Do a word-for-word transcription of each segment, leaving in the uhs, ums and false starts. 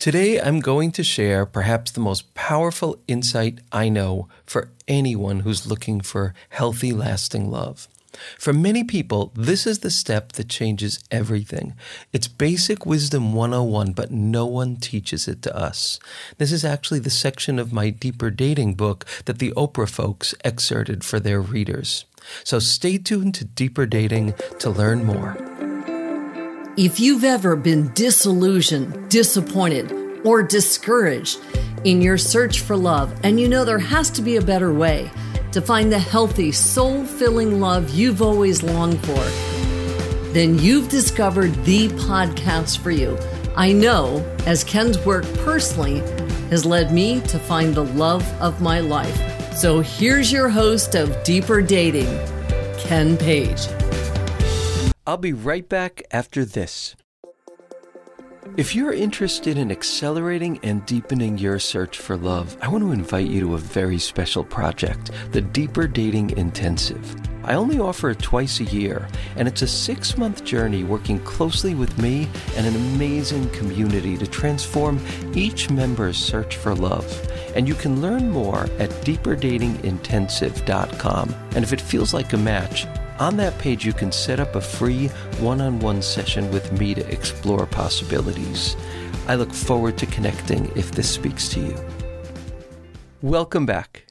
Today, I'm going to share perhaps the most powerful insight I know for anyone who's looking for healthy, lasting love. For many people, this is the step that changes everything. It's basic wisdom one oh one, but no one teaches it to us. This is actually the section of my Deeper Dating book that the Oprah folks excerpted for their readers. So stay tuned to Deeper Dating to learn more. If you've ever been disillusioned, disappointed, or discouraged in your search for love, and you know there has to be a better way to find the healthy, soul-filling love you've always longed for, then you've discovered the podcast for you. I know, as Ken's work personally has led me to find the love of my life. So here's your host of Deeper Dating, Ken Page. I'll be right back after this. If you're interested in accelerating and deepening your search for love, I want to invite you to a very special project, the Deeper Dating Intensive. I only offer it twice a year, and it's a six-month journey working closely with me and an amazing community to transform each member's search for love. And you can learn more at deeper dating intensive dot com. And if it feels like a match, on that page, you can set up a free one-on-one session with me to explore possibilities. I look forward to connecting if this speaks to you. Welcome back.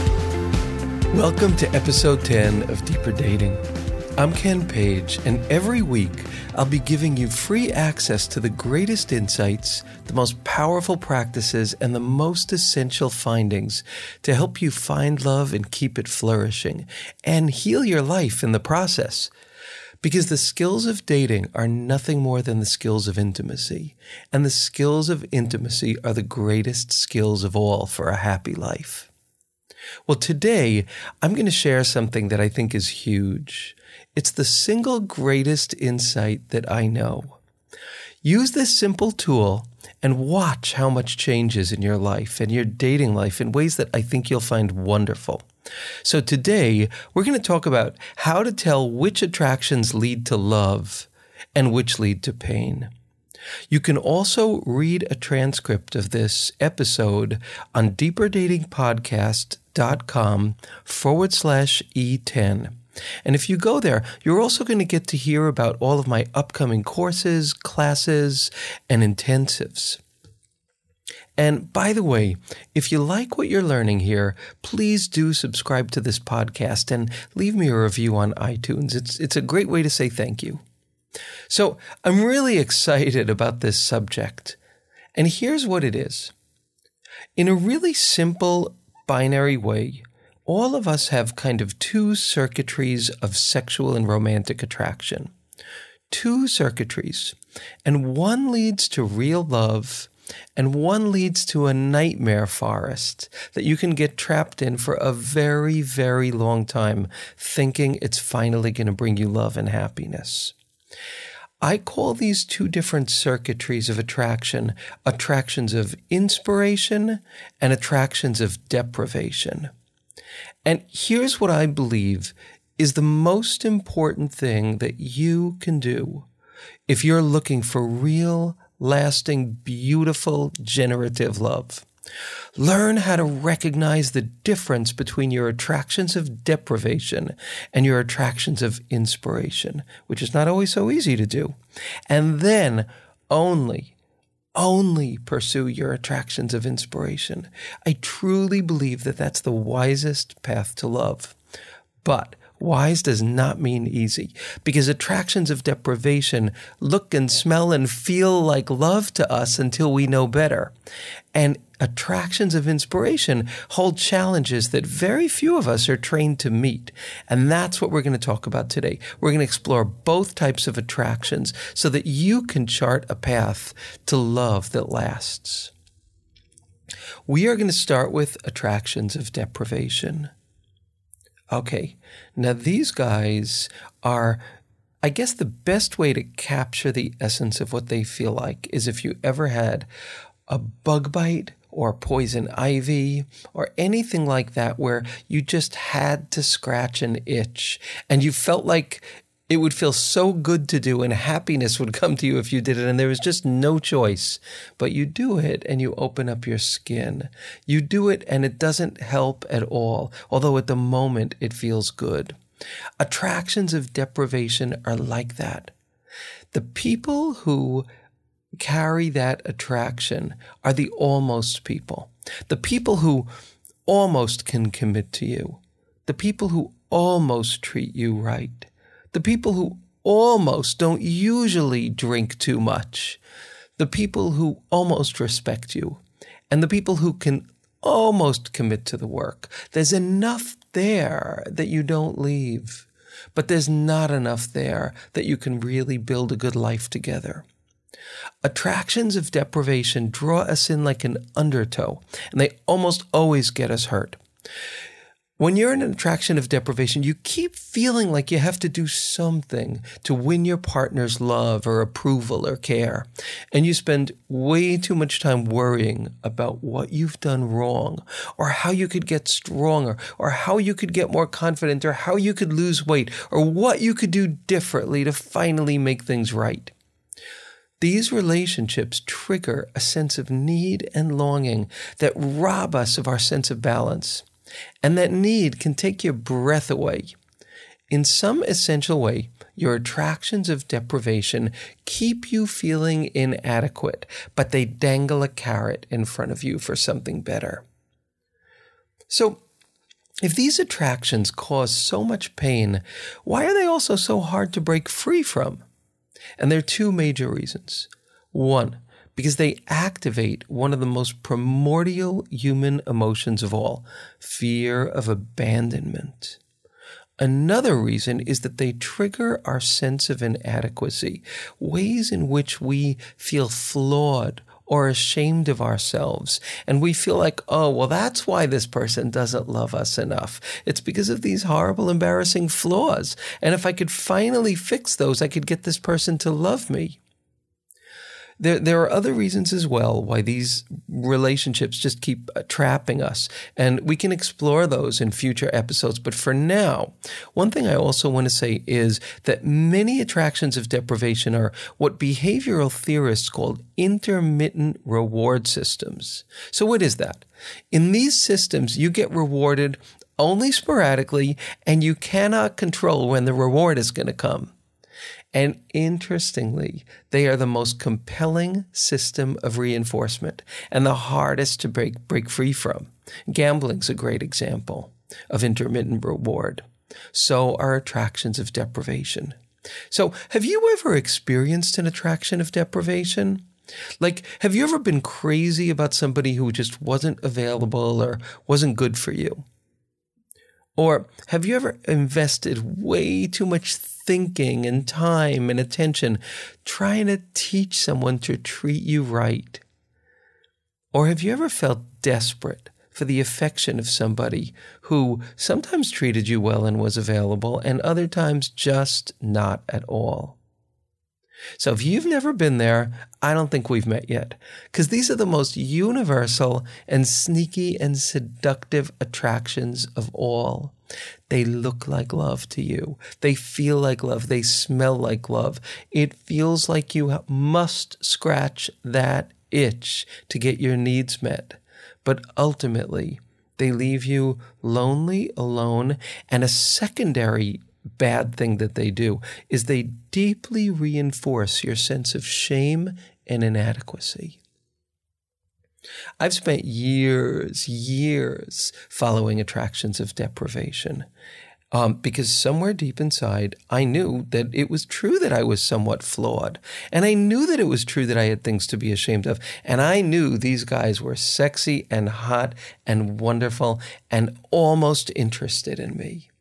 Welcome to episode ten of Deeper Dating. I'm Ken Page, and every week I'll be giving you free access to the greatest insights, the most powerful practices, and the most essential findings to help you find love and keep it flourishing, and heal your life in the process. Because the skills of dating are nothing more than the skills of intimacy, and the skills of intimacy are the greatest skills of all for a happy life. Well, today I'm going to share something that I think is huge. It's the single greatest insight that I know. Use this simple tool and watch how much changes in your life and your dating life in ways that I think you'll find wonderful. So today, we're going to talk about how to tell which attractions lead to love and which lead to pain. You can also read a transcript of this episode on deeperdatingpodcast.com forward slash E10. And if you go there, you're also going to get to hear about all of my upcoming courses, classes, and intensives. And by the way, if you like what you're learning here, please do subscribe to this podcast and leave me a review on iTunes. It's, it's a great way to say thank you. So I'm really excited about this subject. And here's what it is. In a really simple binary way, all of us have kind of two circuitries of sexual and romantic attraction. Two circuitries. And one leads to real love, and one leads to a nightmare forest that you can get trapped in for a very, very long time, thinking it's finally going to bring you love and happiness. I call these two different circuitries of attraction attractions of inspiration and attractions of deprivation. And here's what I believe is the most important thing that you can do if you're looking for real, lasting, beautiful, generative love. Learn how to recognize the difference between your attractions of deprivation and your attractions of inspiration, which is not always so easy to do. And then only Only pursue your attractions of inspiration. I truly believe that that's the wisest path to love. But wise does not mean easy, because attractions of deprivation look and smell and feel like love to us until we know better. And attractions of inspiration hold challenges that very few of us are trained to meet. And that's what we're going to talk about today. We're going to explore both types of attractions so that you can chart a path to love that lasts. We are going to start with attractions of deprivation. Okay, now these guys are, I guess the best way to capture the essence of what they feel like is if you ever had a bug bite or poison ivy or anything like that where you just had to scratch an itch and you felt like It would feel so good to do, and happiness would come to you if you did it, and there was just no choice. But you do it, and you open up your skin. You do it, and it doesn't help at all, although at the moment it feels good. Attractions of deprivation are like that. The people who carry that attraction are the almost people. The people who almost can commit to you. The people who almost treat you right. The people who almost don't usually drink too much. The people who almost respect you. And the people who can almost commit to the work. There's enough there that you don't leave. But there's not enough there that you can really build a good life together. Attractions of deprivation draw us in like an undertow, and they almost always get us hurt. When you're in an attraction of deprivation, you keep feeling like you have to do something to win your partner's love or approval or care. And you spend way too much time worrying about what you've done wrong, or how you could get stronger, or how you could get more confident, or how you could lose weight, or what you could do differently to finally make things right. These relationships trigger a sense of need and longing that rob us of our sense of balance. And that need can take your breath away. In some essential way, your attractions of deprivation keep you feeling inadequate, but they dangle a carrot in front of you for something better. So, if these attractions cause so much pain, why are they also so hard to break free from? And there are two major reasons. One, because they activate one of the most primordial human emotions of all, fear of abandonment. Another reason is that they trigger our sense of inadequacy, ways in which we feel flawed or ashamed of ourselves. And we feel like, oh, well, that's why this person doesn't love us enough. It's because of these horrible, embarrassing flaws. And if I could finally fix those, I could get this person to love me. There, there are other reasons as well why these relationships just keep trapping us, and we can explore those in future episodes. But for now, one thing I also want to say is that many attractions of deprivation are what behavioral theorists call intermittent reward systems. So what is that? In these systems, you get rewarded only sporadically, and you cannot control when the reward is going to come. And interestingly, they are the most compelling system of reinforcement and the hardest to break, break free from. Gambling's a great example of intermittent reward. So are attractions of deprivation. So have you ever experienced an attraction of deprivation? Like, have you ever been crazy about somebody who just wasn't available or wasn't good for you? Or have you ever invested way too much thinking and time and attention trying to teach someone to treat you right? Or have you ever felt desperate for the affection of somebody who sometimes treated you well and was available, and other times just not at all? So if you've never been there, I don't think we've met yet, because these are the most universal and sneaky and seductive attractions of all. They look like love to you. They feel like love. They smell like love. It feels like you must scratch that itch to get your needs met. But ultimately, they leave you lonely, alone, and a secondary bad thing that they do is they deeply reinforce your sense of shame and inadequacy. I've spent years, years following attractions of deprivation um, because somewhere deep inside, I knew that it was true that I was somewhat flawed. And I knew that it was true that I had things to be ashamed of. And I knew these guys were sexy and hot and wonderful and almost interested in me.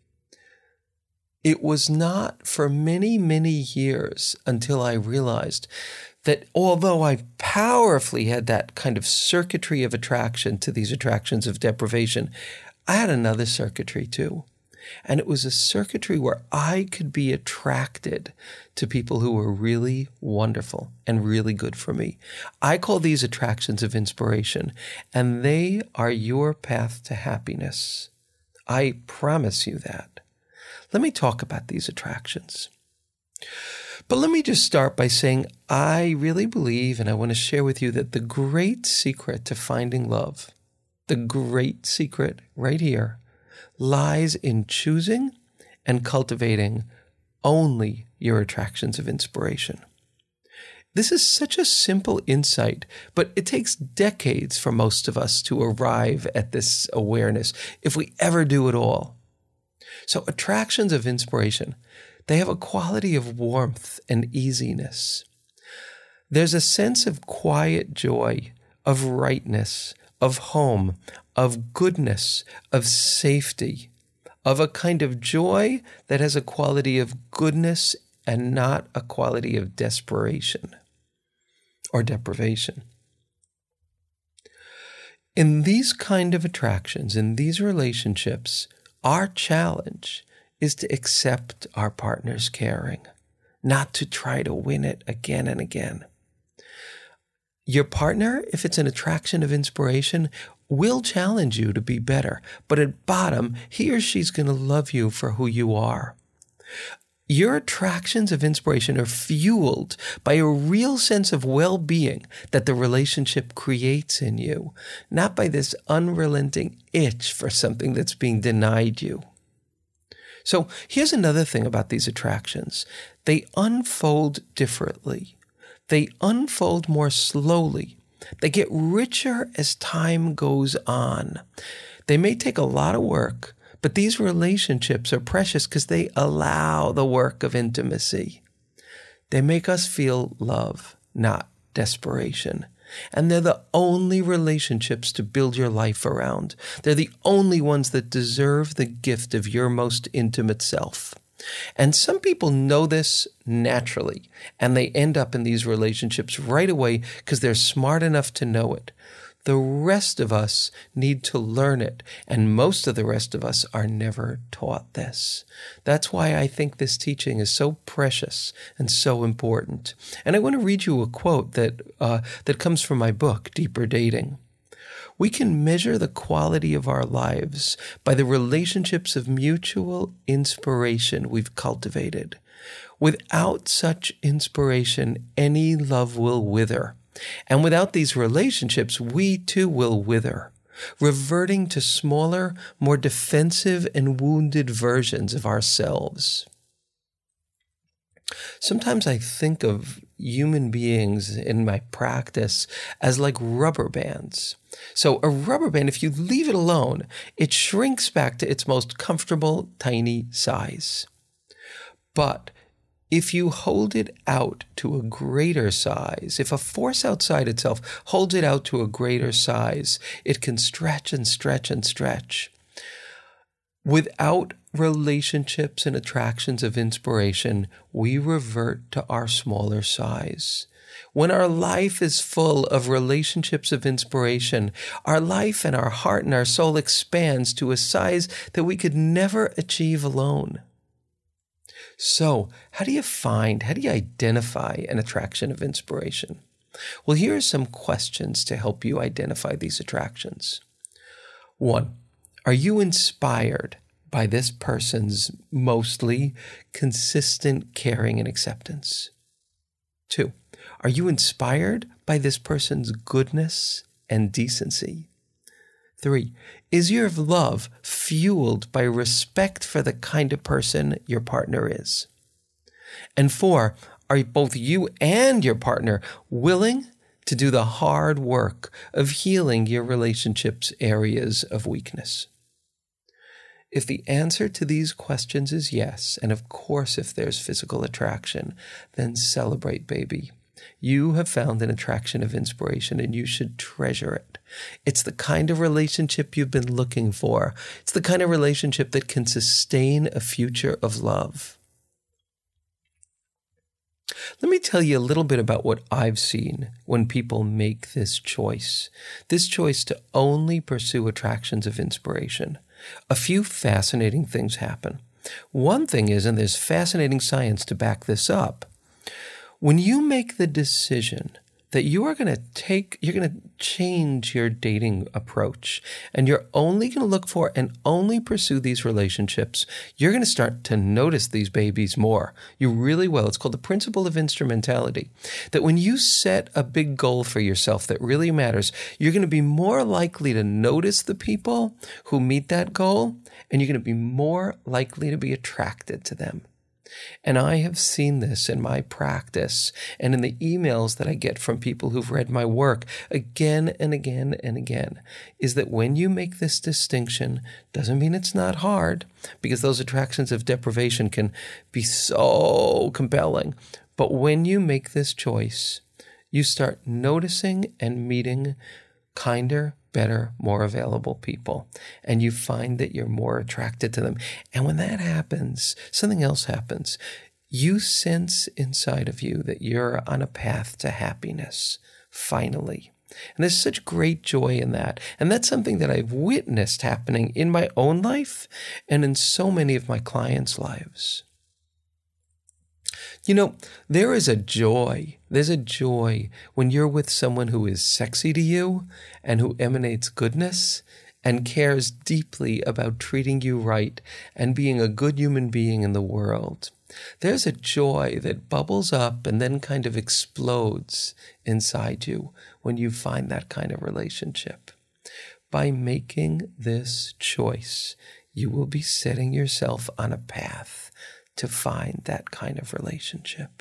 It was not for many, many years until I realized that although I powerfully had that kind of circuitry of attraction to these attractions of deprivation, I had another circuitry too. And it was a circuitry where I could be attracted to people who were really wonderful and really good for me. I call these attractions of inspiration, and they are your path to happiness. I promise you that. Let me talk about these attractions. But let me just start by saying I really believe, and I want to share with you, that the great secret to finding love, the great secret right here, lies in choosing and cultivating only your attractions of inspiration. This is such a simple insight, but it takes decades for most of us to arrive at this awareness, if we ever do at all. So attractions of inspiration, they have a quality of warmth and easiness. There's a sense of quiet joy, of rightness, of home, of goodness, of safety, of a kind of joy that has a quality of goodness and not a quality of desperation or deprivation. In these kind of attractions, in these relationships, our challenge is to accept our partner's caring, not to try to win it again and again. Your partner, if it's an attraction of inspiration, will challenge you to be better, but at bottom, he or she's going to love you for who you are. Your attractions of inspiration are fueled by a real sense of well-being that the relationship creates in you, not by this unrelenting itch for something that's being denied you. So here's another thing about these attractions. They unfold differently. They unfold more slowly. They get richer as time goes on. They may take a lot of work, but these relationships are precious because they allow the work of intimacy. They make us feel love, not desperation. And they're the only relationships to build your life around. They're the only ones that deserve the gift of your most intimate self. And some people know this naturally, and they end up in these relationships right away because they're smart enough to know it. The rest of us need to learn it, and most of the rest of us are never taught this. That's why I think this teaching is so precious and so important. And I want to read you a quote that uh, that comes from my book, Deeper Dating. We can measure the quality of our lives by the relationships of mutual inspiration we've cultivated. Without such inspiration, any love will wither. And without these relationships, we too will wither, reverting to smaller, more defensive and wounded versions of ourselves. Sometimes I think of human beings in my practice as like rubber bands. So a rubber band, if you leave it alone, it shrinks back to its most comfortable, tiny size. But if you hold it out to a greater size, if a force outside itself holds it out to a greater size, it can stretch and stretch and stretch. Without relationships and attractions of inspiration, we revert to our smaller size. When our life is full of relationships of inspiration, our life and our heart and our soul expands to a size that we could never achieve alone. So, how do you find, how do you identify an attraction of inspiration? Well, here are some questions to help you identify these attractions. One, are you inspired by this person's mostly consistent caring and acceptance? Two, are you inspired by this person's goodness and decency? Three, is your love fueled by respect for the kind of person your partner is? And four, are both you and your partner willing to do the hard work of healing your relationship's areas of weakness? If the answer to these questions is yes, and of course if there's physical attraction, then celebrate, baby. You have found an attraction of inspiration and you should treasure it. It's the kind of relationship you've been looking for. It's the kind of relationship that can sustain a future of love. Let me tell you a little bit about what I've seen when people make this choice, this choice to only pursue attractions of inspiration. A few fascinating things happen. One thing is, and there's fascinating science to back this up, when you make the decision that you are going to take, you're going to change your dating approach, and you're only going to look for and only pursue these relationships. You're going to start to notice these babies more. You really will. It's called the principle of instrumentality. That when you set a big goal for yourself that really matters, you're going to be more likely to notice the people who meet that goal, and you're going to be more likely to be attracted to them. And I have seen this in my practice and in the emails that I get from people who've read my work again and again and again, is that when you make this distinction, doesn't mean it's not hard, because those attractions of deprivation can be so compelling. But when you make this choice, you start noticing and meeting kinder, better, more available people, and you find that you're more attracted to them. And when that happens, something else happens. You sense inside of you that you're on a path to happiness, finally. And there's such great joy in that. And that's something that I've witnessed happening in my own life and in so many of my clients' lives. You know, there is a joy, there's a joy when you're with someone who is sexy to you and who emanates goodness and cares deeply about treating you right and being a good human being in the world. There's a joy that bubbles up and then kind of explodes inside you when you find that kind of relationship. By making this choice, you will be setting yourself on a path to find that kind of relationship.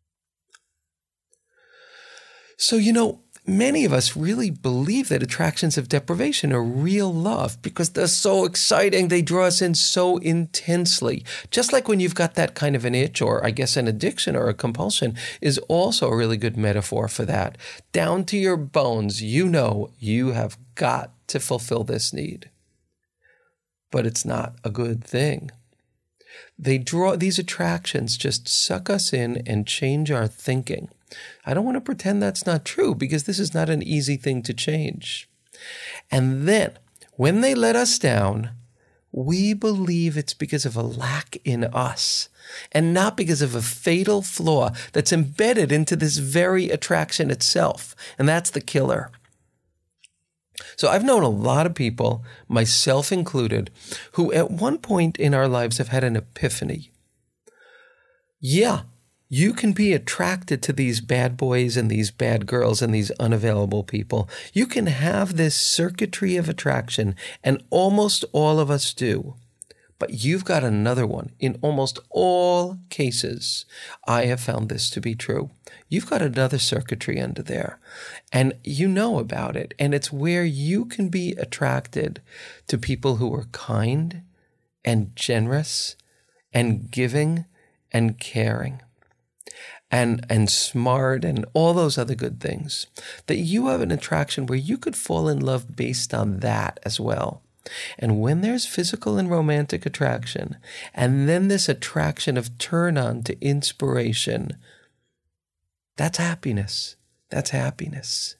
So, you know, many of us really believe that attractions of deprivation are real love because they're so exciting. They draw us in so intensely. Just like when you've got that kind of an itch, or I guess an addiction or a compulsion is also a really good metaphor for that. Down to your bones, you know you have got to fulfill this need. But it's not a good thing. They draw, these attractions just suck us in and change our thinking. I don't want to pretend that's not true, because this is not an easy thing to change. And then when they let us down, we believe it's because of a lack in us and not because of a fatal flaw that's embedded into this very attraction itself. And that's the killer. So I've known a lot of people, myself included, who at one point in our lives have had an epiphany. Yeah, you can be attracted to these bad boys and these bad girls and these unavailable people. You can have this circuitry of attraction, and almost all of us do. But you've got another one. In almost all cases, I have found this to be true. You've got another circuitry under there, and you know about it. And it's where you can be attracted to people who are kind and generous and giving and caring and, and smart and all those other good things. That you have an attraction where you could fall in love based on that as well. And when there's physical and romantic attraction, and then this attraction of turn on to inspiration, that's happiness. That's happiness.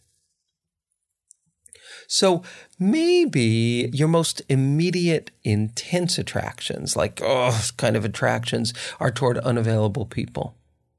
So maybe your most immediate intense attractions, like, oh, kind of attractions, are toward unavailable people.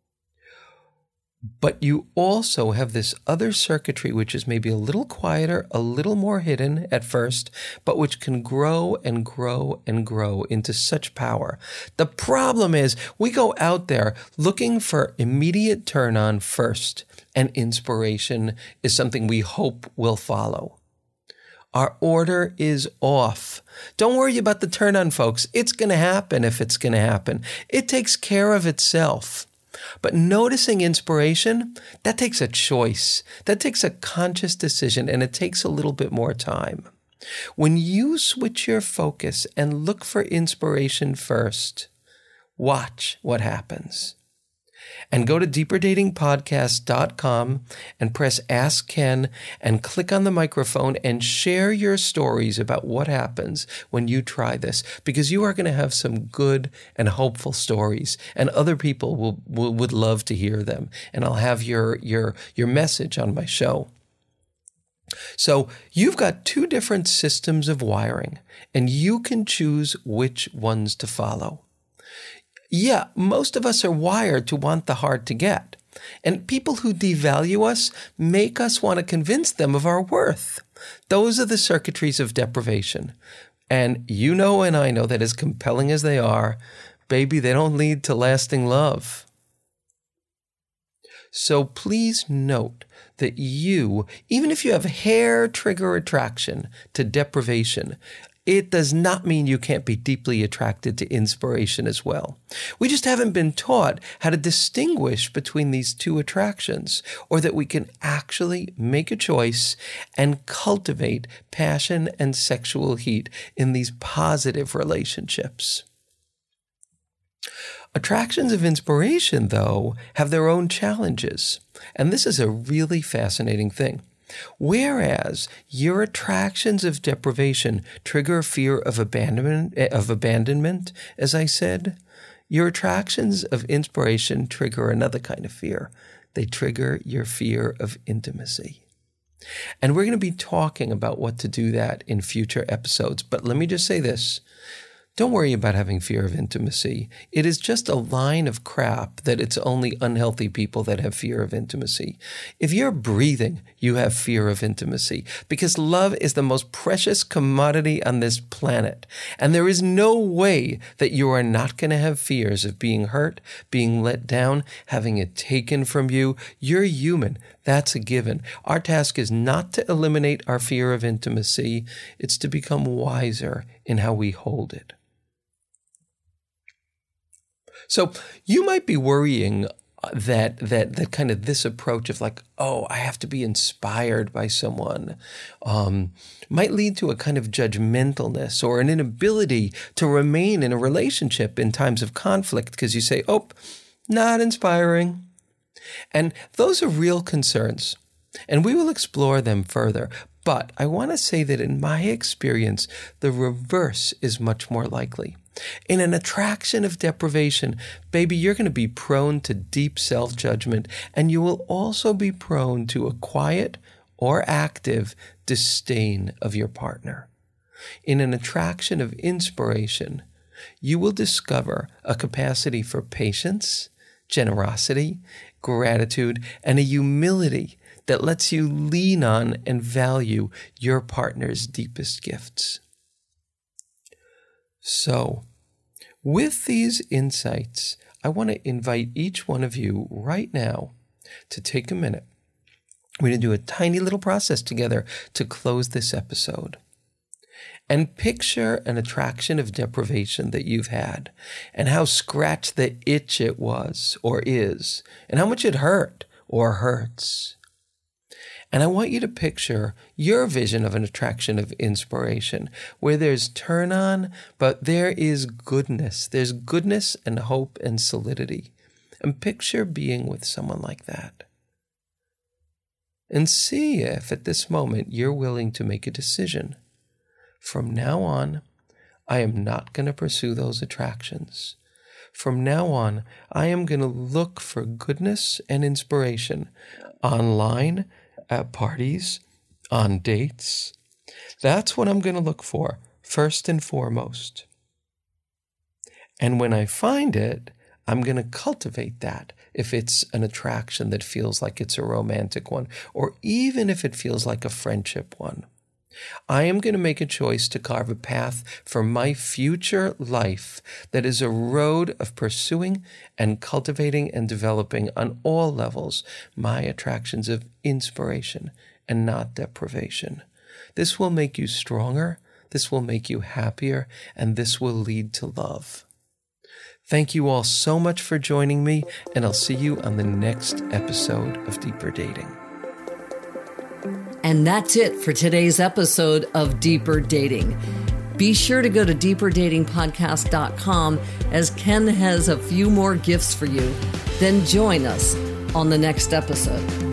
But you also have this other circuitry, which is maybe a little quieter, a little more hidden at first, but which can grow and grow and grow into such power. The problem is we go out there looking for immediate turn on first, and inspiration is something we hope will follow. Our order is off. Don't worry about the turn on, folks. It's going to happen if it's going to happen. It takes care of itself. But noticing inspiration, that takes a choice. That takes a conscious decision, and it takes a little bit more time. When you switch your focus and look for inspiration first, watch what happens. And go to deeper dating podcast dot com and press Ask Ken and click on the microphone and share your stories about what happens when you try this, because you are going to have some good and hopeful stories, and other people will, will would love to hear them. And I'll have your your your message on my show. So you've got two different systems of wiring, and you can choose which ones to follow. Yeah, most of us are wired to want the hard to get. And people who devalue us make us want to convince them of our worth. Those are the circuitries of deprivation. And you know and I know that as compelling as they are, baby, they don't lead to lasting love. So please note that you, even if you have hair trigger attraction to deprivation, it does not mean you can't be deeply attracted to inspiration as well. We just haven't been taught how to distinguish between these two attractions, or that we can actually make a choice and cultivate passion and sexual heat in these positive relationships. Attractions of inspiration, though, have their own challenges, and this is a really fascinating thing. Whereas your attractions of deprivation trigger fear of abandonment, of abandonment, as I said, your attractions of inspiration trigger another kind of fear. They trigger your fear of intimacy. And we're going to be talking about what to do that in future episodes. But let me just say this. Don't worry about having fear of intimacy. It is just a line of crap that it's only unhealthy people that have fear of intimacy. If you're breathing, you have fear of intimacy, because love is the most precious commodity on this planet. And there is no way that you are not going to have fears of being hurt, being let down, having it taken from you. You're human. That's a given. Our task is not to eliminate our fear of intimacy. It's to become wiser in how we hold it. So you might be worrying that that that kind of this approach of like, oh, I have to be inspired by someone, um, might lead to a kind of judgmentalness or an inability to remain in a relationship in times of conflict because you say, oh, not inspiring. And those are real concerns, and we will explore them further. But I want to say that in my experience, the reverse is much more likely. In an attraction of deprivation, baby, you're going to be prone to deep self-judgment, and you will also be prone to a quiet or active disdain of your partner. In an attraction of inspiration, you will discover a capacity for patience, generosity, gratitude, and a humility that lets you lean on and value your partner's deepest gifts. So, with these insights, I want to invite each one of you right now to take a minute. We're going to do a tiny little process together to close this episode. And picture an attraction of deprivation that you've had, and how scratch the itch it was or is, and how much it hurt or hurts. And I want you to picture your vision of an attraction of inspiration, where there's turn on, but there is goodness. There's goodness and hope and solidity. And picture being with someone like that. And see if at this moment you're willing to make a decision. From now on, I am not going to pursue those attractions. From now on, I am going to look for goodness and inspiration online, at parties, on dates. That's what I'm going to look for, first and foremost. And when I find it, I'm going to cultivate that if it's an attraction that feels like it's a romantic one, or even if it feels like a friendship one. I am going to make a choice to carve a path for my future life that is a road of pursuing and cultivating and developing on all levels my attractions of inspiration and not deprivation. This will make you stronger, this will make you happier, and this will lead to love. Thank you all so much for joining me, and I'll see you on the next episode of Deeper Dating. And that's it for today's episode of Deeper Dating. Be sure to go to deeper dating podcast dot com, as Ken has a few more gifts for you. Then join us on the next episode.